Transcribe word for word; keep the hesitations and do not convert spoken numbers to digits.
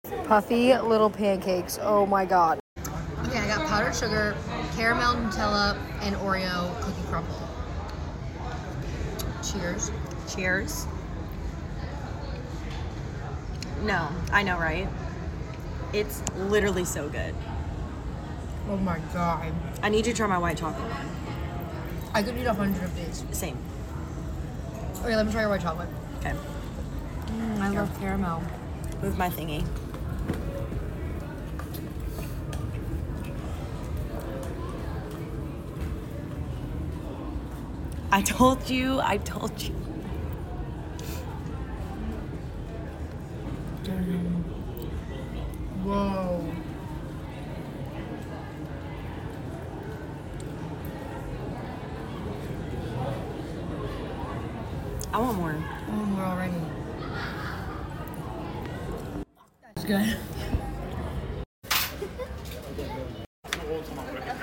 Puffy little pancakes. Oh my god. Okay, I got powdered sugar, caramel Nutella, and Oreo cookie crumble. Cheers. Cheers. No, I know, right? It's literally so good. Oh my god. I need you to try my white chocolate one. I could eat a hundred of these. Same. Okay, let me try your white chocolate. Okay. Mm, I love caramel. Move my thingy. I told you, I told you. Whoa. I want more. I want more already. That's good.